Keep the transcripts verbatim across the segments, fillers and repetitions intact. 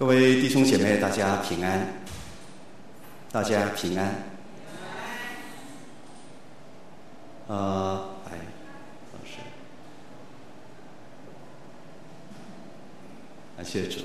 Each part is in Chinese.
各位弟兄姐妹，大家平安，大家平安。呃，哎，老师，感谢主。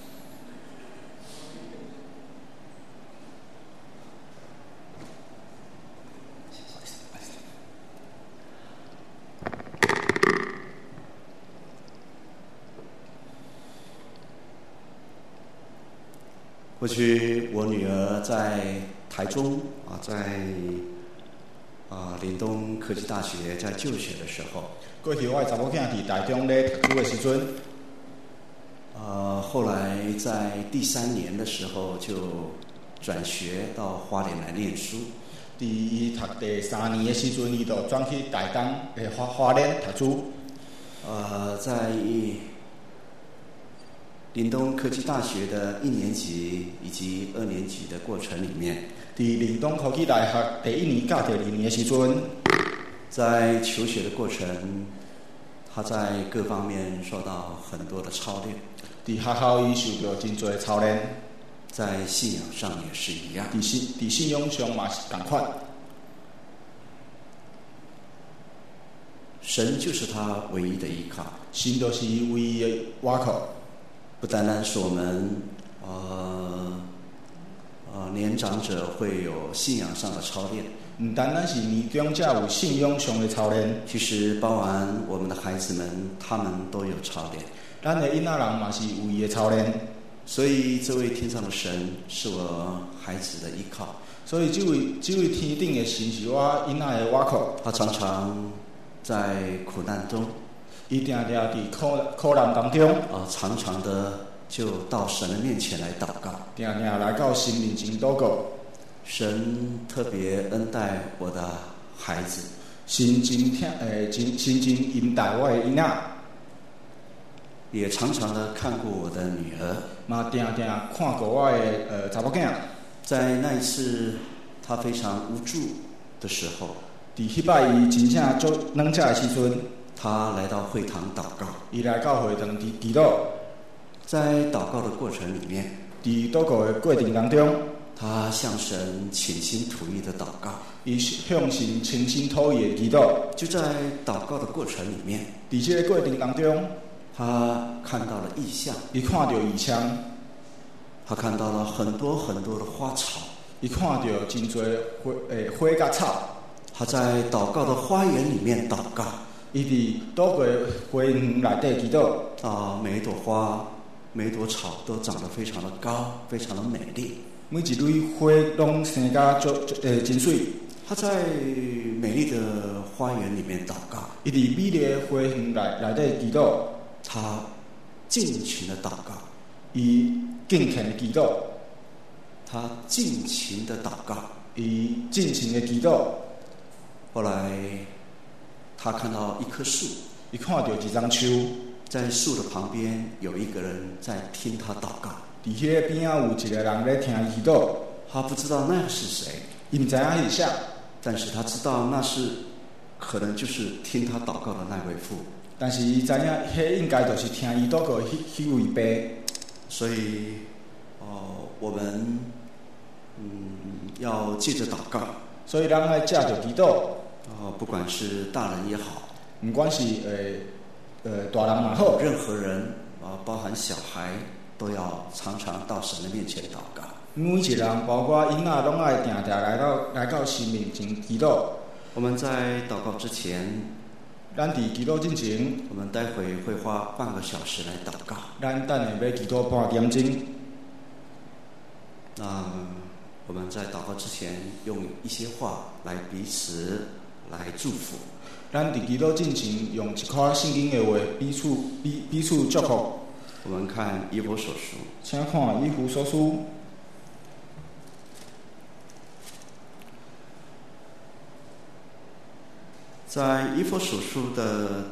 过去我女儿在台中啊，在啊岭东科技大学在就学的时候， 过去我的查某囝伫台中咧读书的时阵， 呃，后来在第三年的时候就转学到花莲来念书。 伫伊读第三年的时阵，伊就转去台东诶花花莲读书。 呃，在岭东科技大学的一年级以及二年级的过程里面， 伫岭东科技大学第一年到第二年的时阵， 在求学的过程，他在各方面受到很多的操练。 伫学校伊受到真多的操练， 在信仰上也是一样。 伫信伫信仰上嘛是同款。 神就是他唯一的依靠， 神就是伊唯一的倚靠。 不单单是我们呃呃年长者会有信仰上的操练， 唔单单是年长者有信仰上的操练， 其实包含我们的孩子们，他们都有操练。 咱的囡仔人嘛是有伊的操练， 所以这位天上的神是我孩子的依靠。 所以这位这位天顶的神是我囡仔的倚靠。 他常常在苦难中， 伊定定伫苦苦难当中， 啊，常常的就到神的面前来祷告， 定定来到神面前祷告。 神特别恩待我的孩子， 神真疼诶，真神真恩待我的囡仔， 也常常的看顾我的女儿， 嘛定定看过我的呃查某囝。 在那一次他非常无助的时候， 伫迄摆伊真正做软者的时阵， 他来到会堂祷告。 伊来到会堂伫祈祷， 在祷告的过程里面， 伫祷告的过程当中， 他向神倾心吐意的祷告， 伊向神倾心吐意的祈祷。 就在祷告的过程里面， 伫这个过程当中， 他看到了异象， 伊看到异象， 他看到了很多很多的花草， 伊看到真多花诶花甲草。 他在祷告的花园里面祷告， 伊伫祷告花园内底祈祷。 啊，每一朵花、每一朵草都长得非常的高，非常的美丽。 每一蕊花拢生甲足诶真水。 他在美丽的花园里面祷告， 伊伫美丽的花园内内底祈祷。 他尽情的祷告， 伊敬虔的祈祷。 他尽情的祷告， 伊尽情的祈祷。 后来，他看到一棵树， 伊看到一丛树， 在树的旁边有一个人在听他祷告。 伫迄个边仔有一个人咧听伊祈祷。 他不知道那是谁， 伊唔知影是啥， 但是他知道那是可能就是听他祷告的那位父。 但是伊知影，迄应该就是听伊祷告迄迄位爸。 所以，哦，我们嗯要借着祷告， 所以咱爱借着祈祷。 哦，不管是大人也好， 不管是呃呃大人也好， 任何人啊，包含小孩，都要常常到神的面前祷告。 每一个人，包括囡仔，拢爱定定来到来到神面前祈祷。 我们在祷告之前， 咱伫祈祷之前， 我们待会会花半个小时来祷告。 咱等下要祈祷半点钟。 那我们在祷告之前，用一些话来彼此来祝福。 咱伫祈祷之前，用一块圣经的话彼此彼彼此祝福。 我们看以弗所书， 请看以弗所书。 在以弗所书的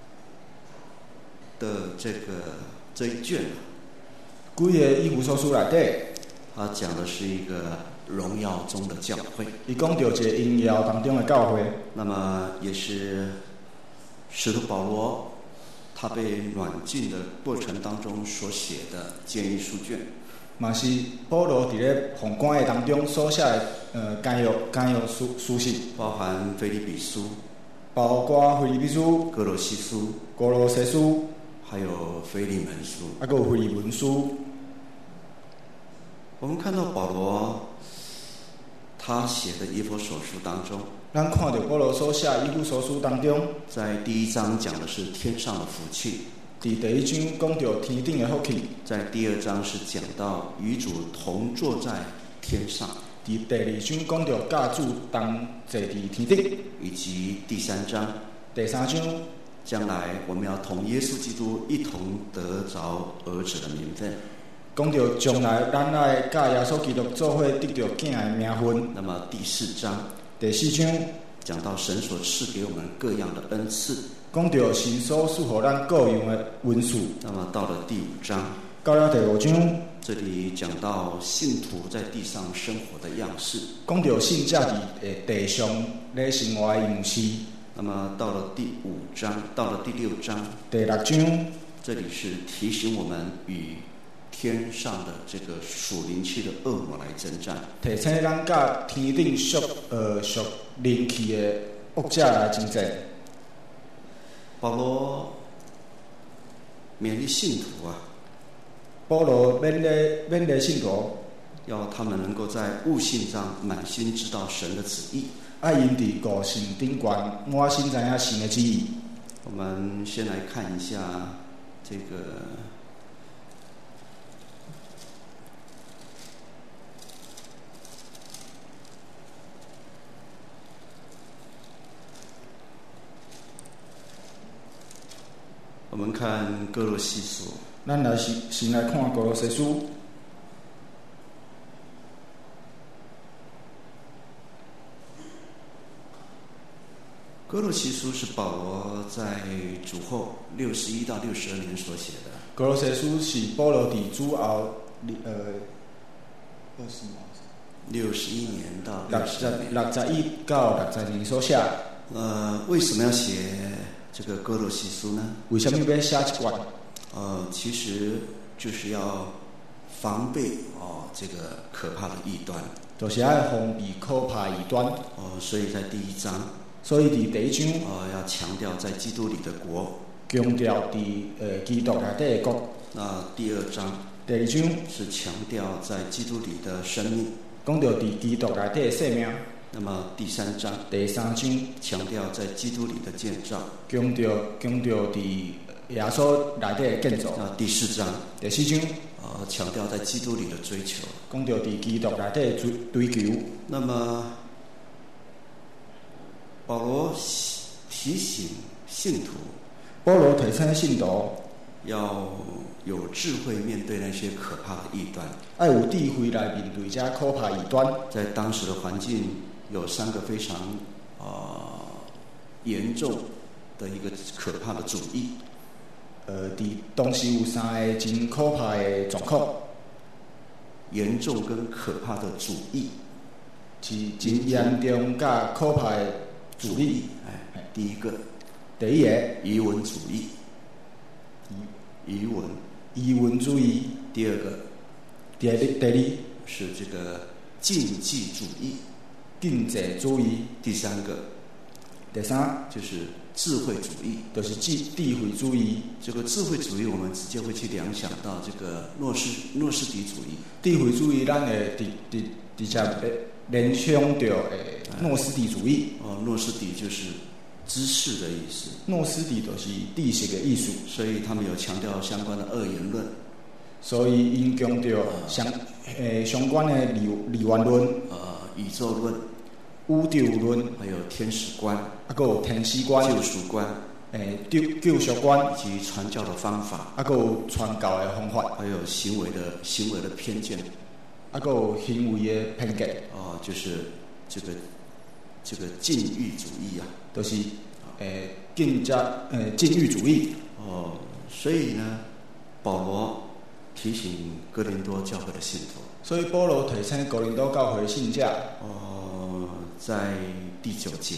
的这个这一卷， 规个以弗所书内底， 他讲的是一个荣耀中的教会。 伊讲到一个荣耀当中的教会， 那么也是使徒保罗他被软禁的过程当中所写的监狱书卷， 嘛是保罗伫咧封关的当中所写的呃监狱监狱书书信， 包含腓立比书、 包括腓立比书、 哥罗西书、 哥罗西书， 还有腓利门书， 还有腓利门书。 我们看到保罗他写的以弗所书当中， 咱看到保罗所写以弗所书当中， 在第一章讲的是天上的福气， 伫第一章讲到天顶的福气， 在第二章是讲到与主同坐在天上， 伫第二章讲到甲主同坐伫天顶， 以及第三章， 第三章将来我们要同耶稣基督一同得着儿子的名分。 讲到将来咱爱甲耶稣基督做伙得到囝的名分。 那么第四章， 第四章讲到神所赐给我们各样的恩赐， 讲到神所赐予咱各样的恩赐。 那么到了第五章， 到了第五章， 这里讲到信徒在地上生活的样式， 讲到信者伫诶地上咧生活的样式。 那么到了第五章，到了第六章， 第六章， 这里是提醒我们与天上的这个属灵气的恶魔来征战， 提醒咱甲天顶属呃属灵气的恶者来征战。 保罗勉励信徒啊， 保罗勉励勉励信徒， 要他们能够在悟性上满心知道神的旨意。 爱因伫悟性顶悬，满心知影神的旨意。 我们先来看一下这个。我们看哥罗西书， 咱来先先来看哥罗西书。 哥罗西书是保罗在主后六十一到六十二年所写的。 哥罗西书是保罗伫主后呃二十六十一年到六十六十一到六十年所写。 呃，为什么要写这个哥罗西书呢？ 为什么要写一卷？ 呃，其实就是要防备哦这个可怕的异端， 就是要防备可怕异端。 哦，所以在第一章， 所以伫第一章， 哦要强调在基督里的国， 强调伫呃基督内底的国。 那第二章， 第二章是强调在基督里的生命， 讲到伫基督内底的生命。 那么第三章， 第三章强调在基督里的建造， 强调强调伫耶稣内底的建造。 那第四章， 第四章， 呃，强调在基督里的追求， 讲到伫基督内底的追追求。 那么保罗提醒信徒， 保罗提醒信徒要有智慧面对那些可怕的异端， 要有智慧来面对这可怕异端。在当时的环境有三个非常呃严重的一个可怕的主义。呃，伫当时有三个真可怕的状况，严重跟可怕的主义，是真严重甲可怕的主义。哎，第一个，第一个遗文主义，遗文遗文主义。第二个，第二第二是这个禁忌主义，禁忌主义。第三个，第三就是智慧主义，就是智智慧主义。这个智慧主义，我们直接会去联想到这个诺斯诺斯底主义。智慧主义，咱会直直直接联想到诶诺斯底主义。哦，诺斯底就是知识的意思。诺斯底就是知识的意思。所以他们有强调相关的二元论。所以因强调相诶相关的二二元论，呃，宇宙论、宇宙论，还有天使观，啊，个有天使观、救赎观，诶，救救赎观，以及传教的方法，啊，个有传教的方法，还有行为的行为的偏见，啊，个有行为的偏见。哦，就是这个这个禁欲主义啊，都、就是诶更加诶禁欲主义。哦，所以呢，保罗提醒哥林多教会的信徒，所以保罗提醒哥林多教会的信者，哦，在第九节，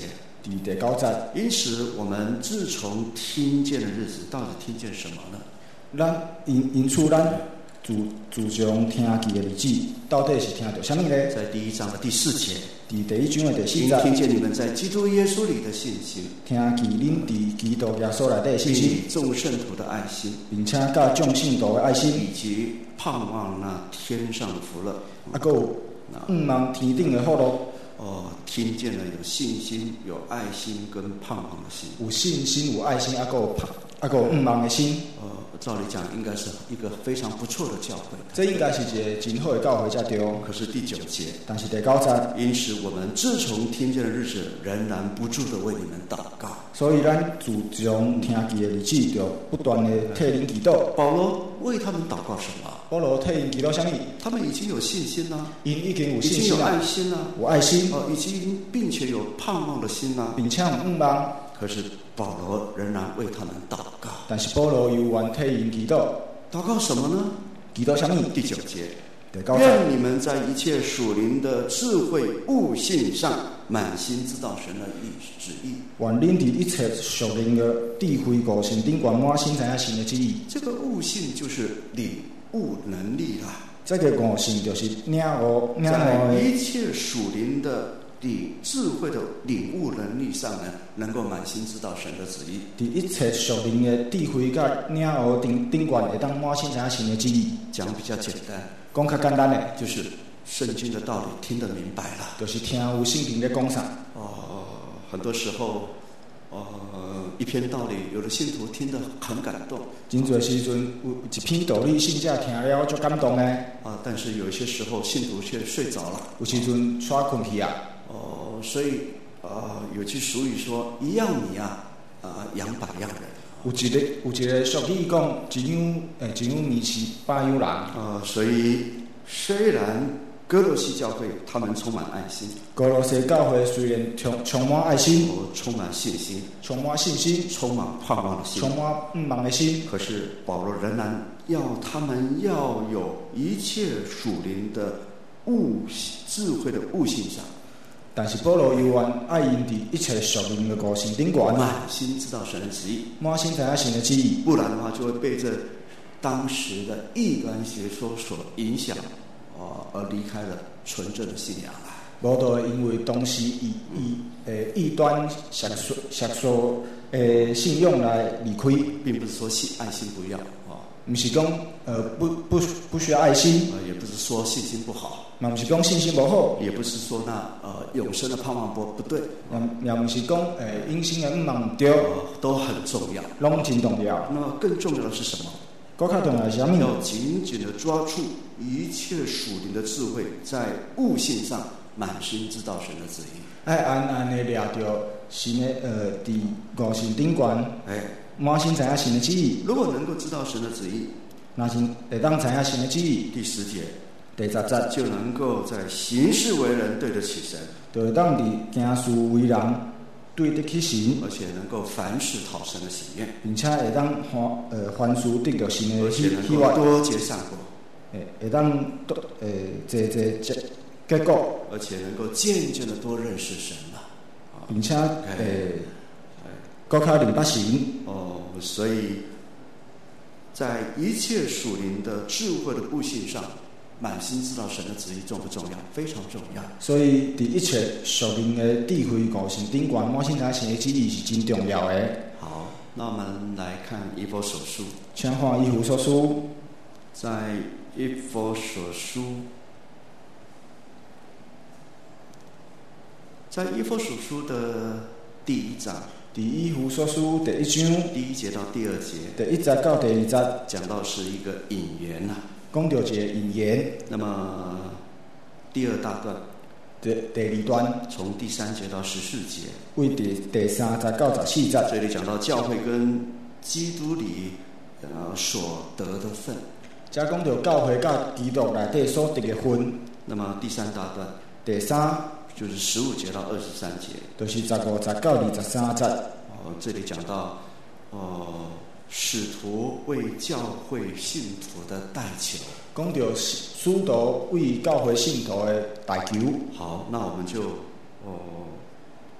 伫第九节， 因此，我们自从听见的日子，到底听见什么呢？ 咱因因此咱自自从听见的日子，到底是听到什么呢？ 在第一章的第四节， 伫第一章的第四因节， 听见你们在基督耶稣里的信心， 听见恁伫基督耶稣内底的信心， 并众圣徒的爱心， 并且甲众信徒的爱心， 以及盼望那天上的福乐。 啊，还有盼望天顶的福乐。 哦，听见了有信心、有爱心跟盼望的心， 有信心、有爱心，啊，还有盼，啊，还有盼望的心。 呃，照理讲，应该是一个非常不错的教会。 这应该是一个真好的教会才对。 可是第九节， 但是第九节， 因此我们自从听见的日子，仍然不住的为你们祷告。 所以咱自从听见的日子，就不断的替恁祈祷。 保罗为他们祷告什么？ 保罗替因祈祷什么？ 他们已经有信心了， 因已经有已经有信心了， 爱心了， 有爱心， 哦，已经并且有盼望的心了， 并且有盼望。 可是保罗仍然为他们祷告。 但是保罗有愿替因祈祷， 祷告什么呢？ 祈祷什么？ 第九节， 第九节， 愿你们在一切属灵的智慧悟性上，满心知道神的意旨意。 愿恁伫一切属灵的智慧悟性顶悬满心知影神的旨意。 这个悟性就是领悟能力啦。 这个悟性就是领悟领悟在的。 一切属灵的领智慧的领悟能力上呢，能够满心知道神的旨意。 伫一切属灵的智慧甲领悟顶顶悬，会当满心知影神的旨意。 讲比较简单， 讲较简单的， 就是圣经的道理听得明白了。 就是听有圣经咧讲啥。 哦，很多时候，呃，一篇道理，有的信徒听得很感动。 真侪时阵有一篇道理，信者听了足感动诶。 啊，但是有些时候信徒却睡着了。 有时阵刷困去啊。 哦，所以啊、呃，有句俗语说：“一样米啊，啊、呃，养百样人。” 有一个有一个俗语讲：“一样诶，一样米饲百样人。” 啊、呃，所以虽然哥罗西教会他们充满爱心， 哥罗西教会虽然充充满爱心， 哦，充满信心， 充满信心， 充满盼望的心， 充满盼望的心。 可是保罗仍然要他们要有一切属灵的悟智慧的悟性上。 但是保罗又愿爱因伫一切属灵的悟性顶悬， 满心知道神的旨意， 满心知影神的旨意。 不然的话，就会被这当时的异端邪说所影响，啊、呃，而离开了纯正的信仰了。 无就因为当时异异诶异端邪说邪说诶信仰来离开， 并不是说信爱心不要啊， 毋是讲呃不不不需要爱心， 呃，也不是说信心不好。 嘛毋是讲信心无好， 也不是说那呃永生的盼望不不对， 也也毋是讲诶永生的毋望毋对， 呃，都很重要， 拢真重要。 那么更重要的是什么？ 更较重要是啥物？ 要紧紧的抓住一切属灵的智慧，在悟性上满心知道神的旨意。 爱安安的抓着神的呃，伫悟性顶悬， 哎， 满心知影神的旨意。 如果能够知道神的旨意， 那是会当知影神的旨意。 第十节。 第十节就能够在行事为人对得起神， 就会当伫行事为人对得起神， 而且能够凡事讨神的喜悦， 并且会当凡呃凡事得到神的而且喜能够多结善果， 诶，会当多呃这这结结果， 而且能够渐渐的多认识神了， 并且诶，更加明白神。 哦，所以在一切属灵的智慧的悟性上。满心知道神的旨意重不重要？非常重要。 所以，伫一切属灵的智慧悟性顶悬，满心知影神的旨意是真重要的。 好，那我们来看以弗所书， 请看以弗所书， 在以弗所书，在以弗所书的第一章， 伫以弗所书第一章第一节到第二节， 第一节到第二节， 讲到是一个引言呐、啊。 讲到一个引言， 那么第二大段， 第第二段， 从第三节到十四节， 为第第三节到十四节， 这里讲到教会跟基督里呃所得的份。 这讲到教会甲基督内底所得的份。 那么第三大段， 第三就是十五节到二十三节， 就是十五节到二十三节。 哦，这里讲到哦。使徒为教会信徒的代求， 讲到使徒为教会信徒的代求。 好，那我们就哦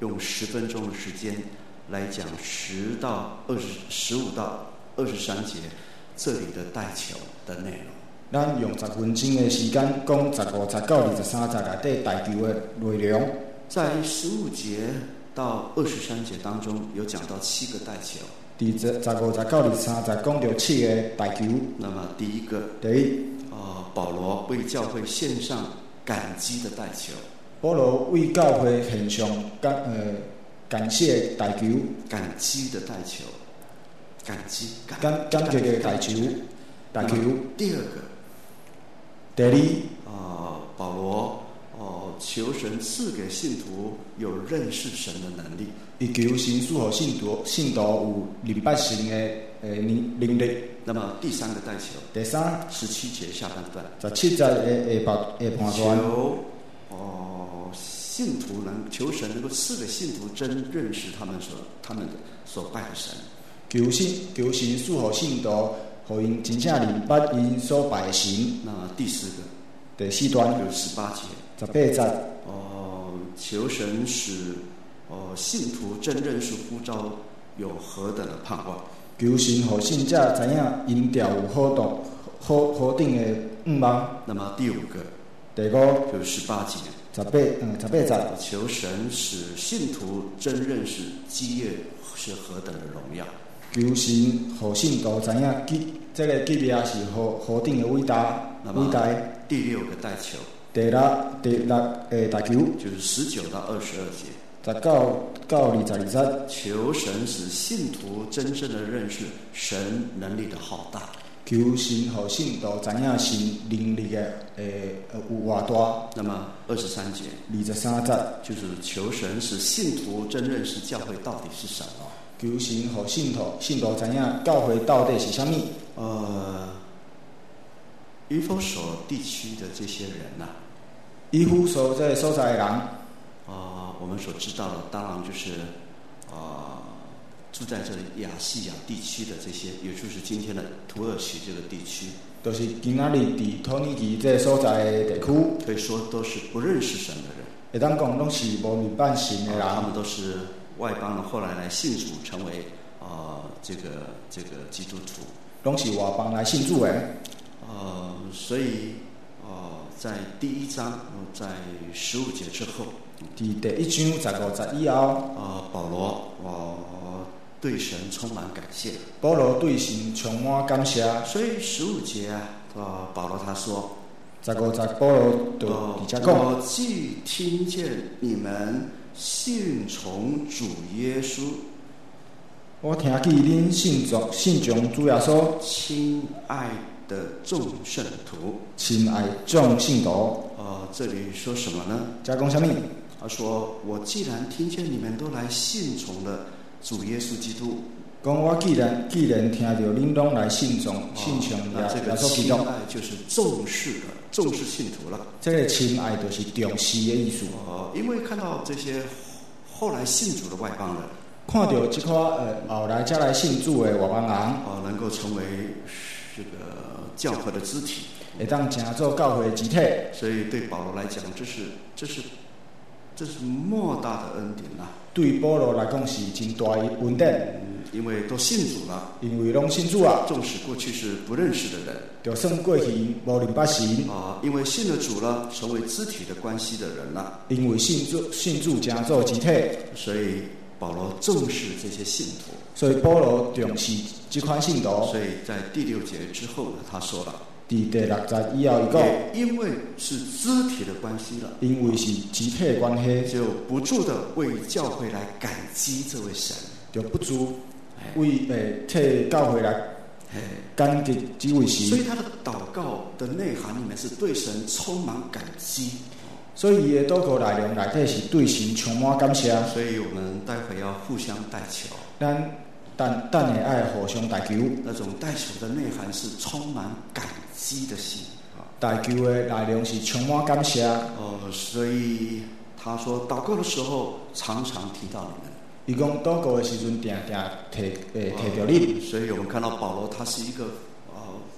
用十分钟的时间来讲十到二十、十五到二十三节这里的带球的内容。 咱用十分钟的时间讲十五、十九、二十三节内底带球的内容。 在十五节到二十三节当中，有讲到七个带球。 第十、十五、十九、二十三节讲到七个带球。 那么第一个， 第一， 呃，保罗为教会献上感激的带球。 保罗为教会献上感呃感谢带球。 感激的带球，感激感感激的带球，带球。 第二个， 第二， 呃，保罗哦、呃，求神赐给信徒有认识神的能力。 伊求神赐予信徒信徒有明白神的呃能能力。 那么第三个带球， 第三， 十七节下半段， 十七节的下半下半段， 求哦信徒能求神能够赐给信徒真认识他们所他们的所拜的神。 求神求神赐予信徒，互因真正明白因所拜的神。 那么第四个， 第四段有十八节， 十八节， 哦，求神使哦信徒真认识呼召有何等的盼望。 求神互信者知影因调有好动好好定的愿望。 那么第五个， 第五有十八节， 十八嗯十八节， 求神使信徒真认识基业是何等的荣耀。 求神互信徒知影基这个基业是何何等的伟大伟大。 第六个带球， 第六第六诶带球， 就是十九到二十二节。 十九到二十二节， 求神使信徒真正的认识神能力的浩大。 求神互信徒知影神能力的诶有偌大。 那么二十三节， 二十三节就是求神使信徒真认识教会到底是什么。 求神互信徒信徒知影教会到底是什么。 呃，以弗所地区的这些人呐、啊， 以弗所这个所在的人。 呃，我们所知道的，当然就是呃住在这里亚细亚地区的这些，也就是今天的土耳其这个地区， 就是今仔日伫土耳其这个所在的地区， 可以说都是不认识神的人。 会当讲拢是无明白神的人、 呃，他们都是外邦人，后来来信主，成为呃这个这个基督徒， 拢是外邦来信主的。 呃，所以呃，在第一章，呃、在十五节之后。 伫第一章十五节以后， 呃，保罗呃对神充满感谢。 保罗对神充满感谢。 所以十五节啊，呃，保罗他说， 十五节保罗就伫遮讲： 我既听见你们信从主耶稣， 我听见恁信从信从主耶稣， 亲爱的众圣徒， 亲爱众信徒。 呃，这里说什么呢？ 遮讲什么？ 他说：“我既然听见你们都来信从了主耶稣基督， 讲我既然既然听到恁拢来信从信从耶耶稣基督， 亲爱就是重视了，重视信徒了。 这个亲爱就是重视的意思。 呃，因为看到这些后来信主的外邦人， 看到这块呃后来才来信主的外邦人， 呃，能够成为这个教会的肢体， 会当成做教会的肢体。 所以对保罗来讲，这是这是。”这是莫大的恩典呐、啊！ 对保罗来讲是真大的恩典、 嗯，因为都信主了， 因为拢信主啊。 纵使过去是不认识的人， 就算过去无明白神啊，因为信了主了，成为肢体的关系的人了。 因为信主信主成做肢体， 所以保罗重视这些信徒。 所以保罗重视这款信徒。 所以在第六节之后呢，他说了。 伫第六节以后，伊讲， 因为是肢体的关系了， 因为是肢体的关系， 就不住的为教会来感激这位神， 就不住为诶替教会来感激这位神。 所以他的祷告的内涵里面是对神充满感激， 所以伊的祷告内容内底是对神充满感谢。 所以我们待会要互相代求。 咱但但也爱互相代求， 那种代求的内涵是充满感激的心啊。 代求的内容是充满感谢。 哦，所以他说祷告的时候常常提到你们。 伊讲祷告的时阵，定定提诶提到你。 所以我们看到保罗他是一个呃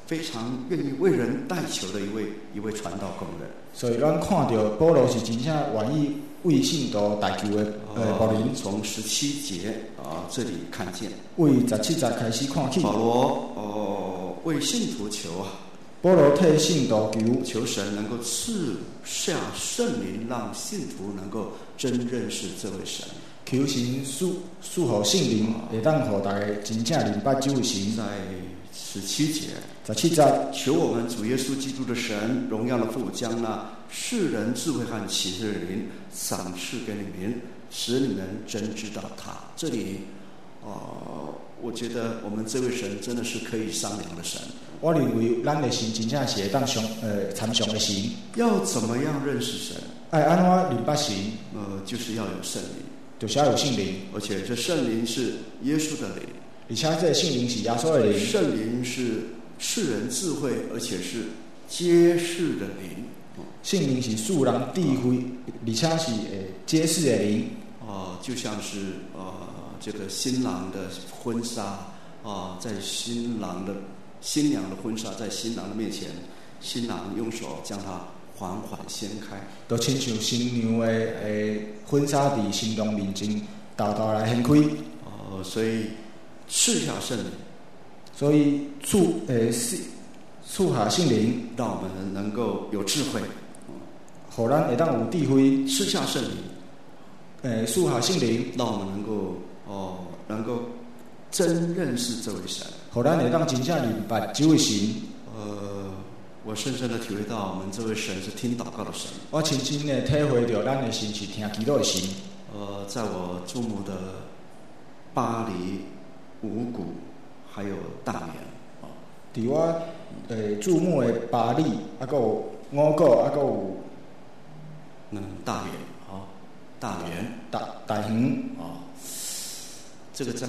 非常愿意为人代求的一位一位传道工人。 所以咱看到保罗是真正愿意为信徒代求的呃牧人。 从十七节啊、呃、这里看见， 为十七节开始看起， 保罗哦、呃、为信徒求啊， 保罗替信徒求， 求神能够赐下圣灵，让信徒能够真认识这位神。 求神赐赐予圣灵，会当互大家真正明白这位神。 在十七节， 十七节， 求我们主耶稣基督的神，荣耀的父，将那世人智慧和启示的灵赏赐给你们，使你们真知道他。这里，呃，我觉得我们这位神真的是可以商量的神。 我认为咱的神真正是会当相呃参详的神。 要怎么样认识神？ 爱安怎明白神？ 呃，就是要有圣灵， 就是要有圣灵， 而且这圣灵是耶稣的灵。 而且这圣灵是耶稣的灵， 圣灵是世人智慧，而且是揭示的灵。 圣灵是世人智慧，而且是诶揭示的灵。 哦、呃，就像是呃这个新郎的婚纱啊、呃，在新郎的新娘的婚纱在新郎的面前，新郎用手将它缓缓掀开， 就亲像新娘的诶婚纱伫新郎面前豆豆来掀开。 哦、呃，所以。赐下圣灵， 所以赐诶赐赐下圣灵， 让我们能够有智慧， 互咱会当有智慧。 赐下圣灵， 诶赐下圣灵， 让我们能够哦能够真认识这位神， 互咱会当真正明白这位神。 呃，我深深的体会到，我们这位神是听祷告的神。 我深深的体会到，咱的神是听祈祷的神。 呃，在我注目的巴黎。五谷还有大连，哦， 伫我诶注目的巴黎，啊，还有五谷，啊，还有嗯大连，哦，大连大大园， 哦，这个在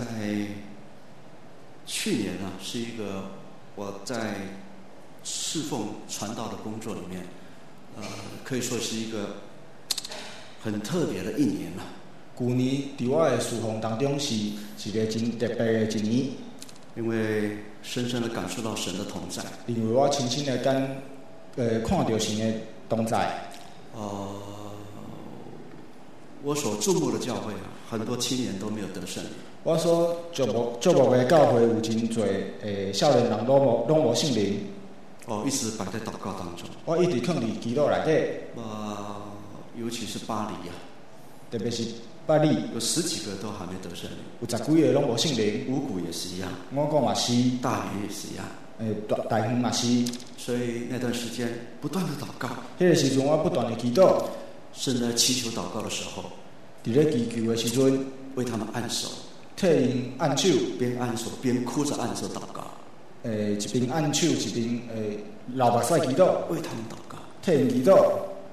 去年啊，是一个我在侍奉传道的工作里面，呃，可以说是一个很特别的一年了。 去年伫我的侍奉当中是一个真特别的一年， 因为深深的感受到神的同在， 因为我深深的感，呃，看到神的同在。 呃，我所注目的教会啊，很多青年都没有得圣灵。 我所注目注目的教会有真侪诶少年人拢无拢无圣灵。 哦，一直摆在祷告当中。 我一直放伫祈祷内底。 呃，尤其是巴黎啊， 特别是。巴黎有十几个都还没得圣灵， 有十几个拢无圣灵。 五谷也是一样， 五谷嘛是， 大连也是一样， 诶，大大园嘛是。 所以那段时间不断的祷告。 迄个时阵我不断的祈祷， 是在祈求祷告的时候， 伫咧祈求的时阵， 为他们按手， 替因按手， 边按手边哭着按手祷告。 诶，一边按手一边诶流目屎祈祷， 为他们祷告， 替因祈祷。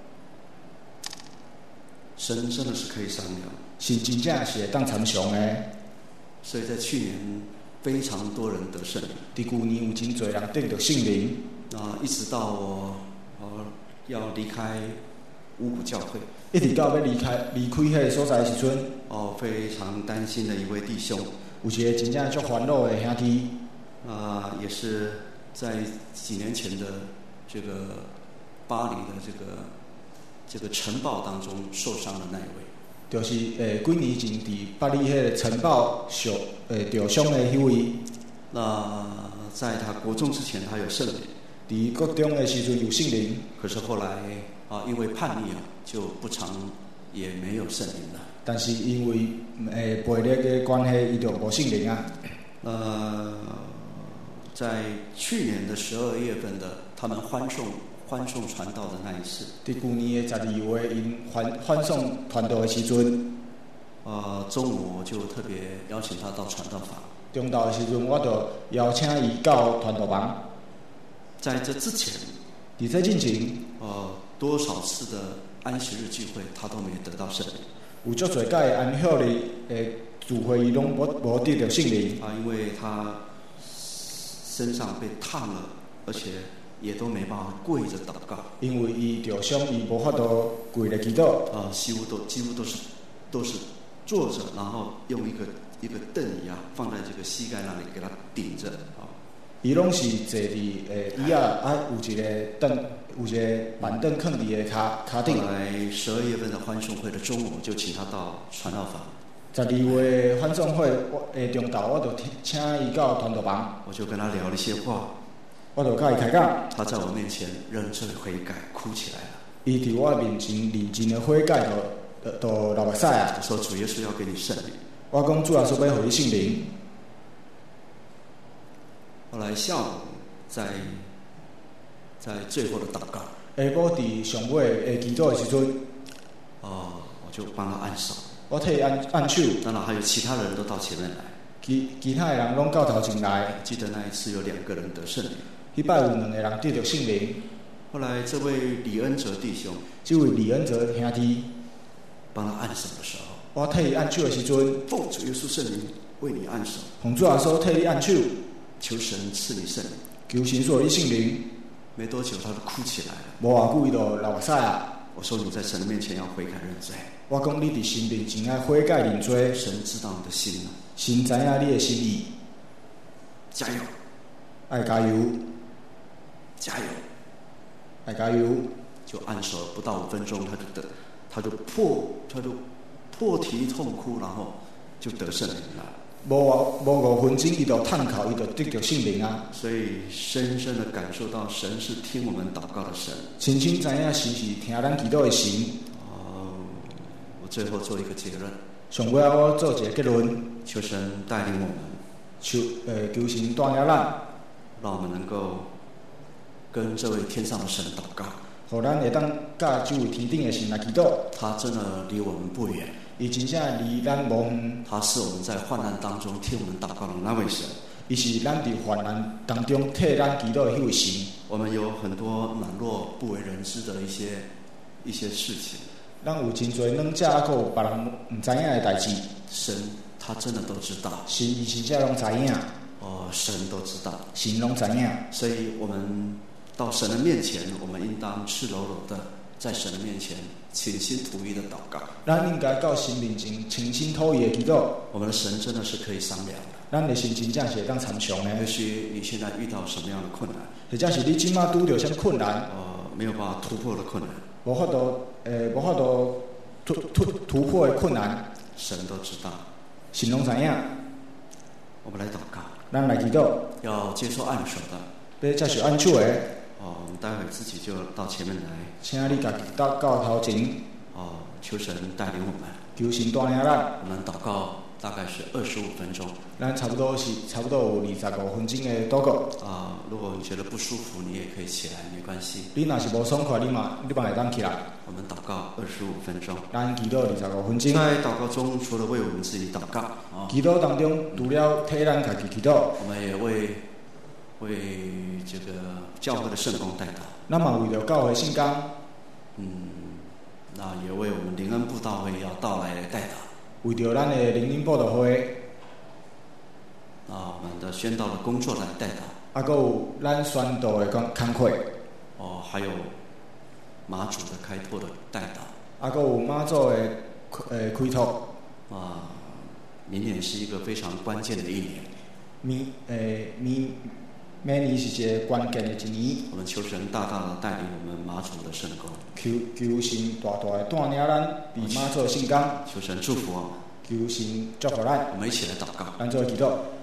神真的是可以商量。 是真正是会当参详的， 所以在去年非常多人得圣灵。 伫去年有真侪人得到圣灵， 啊，一直到我呃要离开五谷教会， 一直到要离开离开迄个所在的时阵， 哦，非常担心的一位弟兄， 有一个真正足烦恼的兄弟， 啊，也是在几年前的这个巴黎的这个这个城堡当中受伤的那一位。 就是诶，几年前伫巴黎迄个城堡受诶受伤的迄位。 那在他国中之前，他有圣灵； 伫国中的时阵有圣灵， 可是后来啊，因为叛逆啊，就不常也没有圣灵了。 但是因为诶背逆的关系，伊就无圣灵啊。 呃，在去年的十二月份的，他们欢送。欢送传道的那一次， 伫去年的十二月，因欢欢送传道的时阵， 呃，中午我就特别邀请他到传道房。 中昼的时阵，我就邀请伊到传道房。 在这之前， 伫这之前， 呃，多少次的安息日聚会，他都没得到圣灵。 有足侪届安息日诶聚会，伊拢无无得到圣灵啊，因为他身上被烫了，而且。也都没办法跪着祷告， 因为伊受伤，伊无法度跪来祈祷。 啊，几乎都几乎都是都是坐着，然后用一个一个凳椅啊放在这个膝盖那里给他顶着啊。 伊拢是坐伫诶椅仔啊，有一个凳，有一个板凳放伫个骹骹顶。 后来十二月份的欢送会的中午，就请他到传道房。 十二月欢送会诶中昼，我就请伊到传道房， 我就跟他聊了一些话， 我就甲伊开讲。 他在我面前认真悔改，哭起来了。 伊伫我面前认真的悔改，就就流目屎啊！ 我说主耶稣要给你圣灵。 我讲主耶稣要互你圣灵。 后来下午在在最后的祷告， 下晡伫上尾诶祈祷的时阵， 哦，我就帮他按手。 我替伊按按手。 当然还有其他的人都到前面来。 其其他的人拢到头前来。 记得那一次有两个人得圣灵。 迄摆有两个人得着圣灵。 后来这位李恩哲弟兄， 这位李恩哲兄弟， 帮他按手的时候， 我替伊按手的时阵， 奉主耶稣圣灵为你按手。 奉主耶稣替你按手， 求神赐你圣灵。 求神赐你圣灵。 没多久他就哭起来了。 无偌久伊就流目屎啊！ 我说你在神的面前要悔改认罪。 我讲你伫神面前要悔改认罪。 神知道你的心啊， 神知影你的心意。 加油！ 爱加油！ 加油！ 爱加油！ 就按手不到五分钟，他就得，他就破，他就破涕痛哭，然后就得圣灵了。 无无五分钟，伊就叹口，伊就得着圣灵啊！ 所以深深的感受到神是听我们祷告的神， 深深知影神是听咱祈祷的神。 哦，我最后做一个结论。 上尾我做一个结论， 求神带领我们， 求呃求神带领咱， 让我们能够跟这位天上的神祷告， 互咱会当甲这位天顶的神来祈祷。 他真的离我们不远。 伊真正离咱无远， 他是我们在患难当中听我们祷告的那位神。 伊是咱伫患难当中替咱祈祷的迄位神。 我们有很多软弱不为人知的一些一些事情， 咱有真侪软者，还有别人唔知影的代志。 神他真的都知道， 神伊真正拢知影。 哦，神都知道， 神拢知影。 所以我们到神的面前，我们应当赤裸裸的在神的面前倾心吐意的祷告。 咱应该到神面前倾心吐意的祈祷。 我们的神真的是可以商量的。 咱的神真正是会当参详的。 也许你现在遇到什么样的困难， 或者是你即马拄着什么困难， 呃，没有办法突破的困难， 无法度，诶、呃，无法度突突突破的困难， 神都知道， 神拢知影。 我们来祷告， 咱来祈祷， 要接受按手的， 要接受按手的。 哦，我们待会自己就到前面来， 请你家己到到头前， 哦，求神带领我们， 求神带领咱。 我们祷告大概是二十五分钟。 咱差不多是差不多有二十五分钟的祷告。 啊，如果你觉得不舒服，你也可以起来，没关系。 你若是无爽快，你嘛你嘛会当起来。 我们祷告二十五分钟。 咱祈祷二十五分钟。 在祷告中，除了为我们自己祷告，啊， 祈祷当中除了替咱家己祈祷， 我们也为为这个教会的圣工代祷。 咱嘛为了教会圣工， 嗯，那也为我们灵恩布道会要到来代祷。 为着咱的灵恩布道会， 啊，我们的宣道的工作来代祷。 啊，还有咱宣道的工工课。 哦，还有马祖的开拓的代祷。 啊，还有马祖的呃开拓。 啊，明年是一个非常关键的一年。 明诶明明年是一个关键的一年。 我们求神大大的带领我们马祖的圣工。 求求神大大的带领咱伫马祖的圣工。 求神祝福我们。 求神祝福咱。 我们一起来祷告。 咱做祈祷。